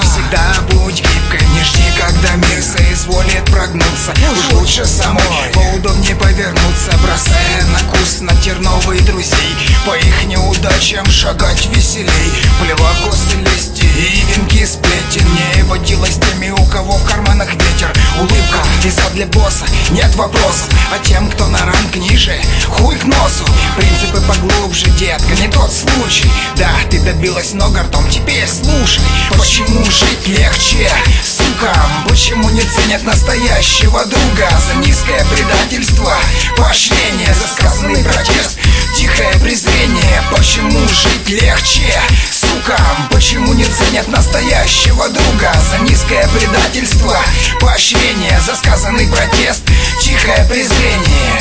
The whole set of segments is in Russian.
всегда будь гибкой, не жди, когда мир соизволит прогнуться. Уж лучше самой поудобнее повернуться, бросая на куст на терновые друзей. По их неудачам шагать веселей. Плела косы лести и венки сплетен. Не водилась теми, у кого в карманах ветер. Улыбка, виза для босса, нет вопросов. А тем, кто на ранг ниже, хуй к носу. Принципы поглубже, детка, не тот случай. Да, ты добилась много ртом, теперь слушай. Почему жить легче, сука? Почему не ценят настоящего друга? За низкое предательство, поощрение, за сказанный протест, тихое презрение. Почему жить легче, сука? Почему не ценят настоящего друга? За низкое предательство, поощрение, за сказанный протест, тихое презрение.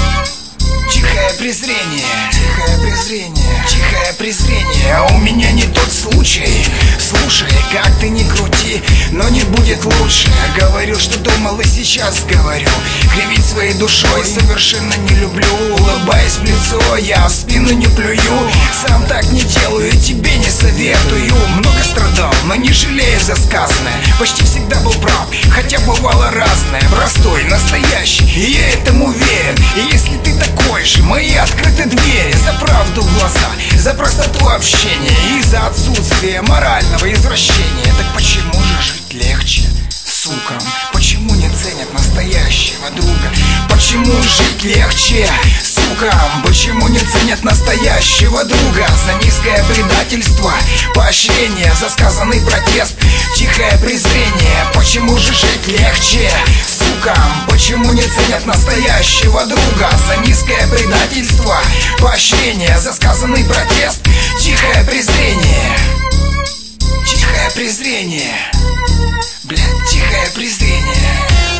Тихое презрение, тихое презрение, тихое презрение. А у меня не тот случай. Слушай, как ты ни крути, но не будет лучше. Говорю, что думал, и сейчас говорю. Кривить своей душой совершенно не люблю. Улыбаясь в лицо, я в спину не плюю. Сам так не делаю, тебе не советую. Много страдал, но не жалею за сказанное. Почти всегда был прав, хотя бывало разное. Простой, настоящий, и я этому уверен. И если ты такой же, мои открыты двери. За правду в глаза, за простоту общения и за отсутствие морального извращения. Так почему же жить легче, сукам? Почему не ценят настоящего друга? Почему жить легче, сукам? Почему не ценят настоящего друга? За низкое предательство, поощрение, за сказанный протест, тихое презрение. Почему же жить легче, сукам? Почему не ценят настоящего друга? За низкое предательство, поощрение, за сказанный протест, тихое презрение. Тихое презрение, блядь, тихое презрение.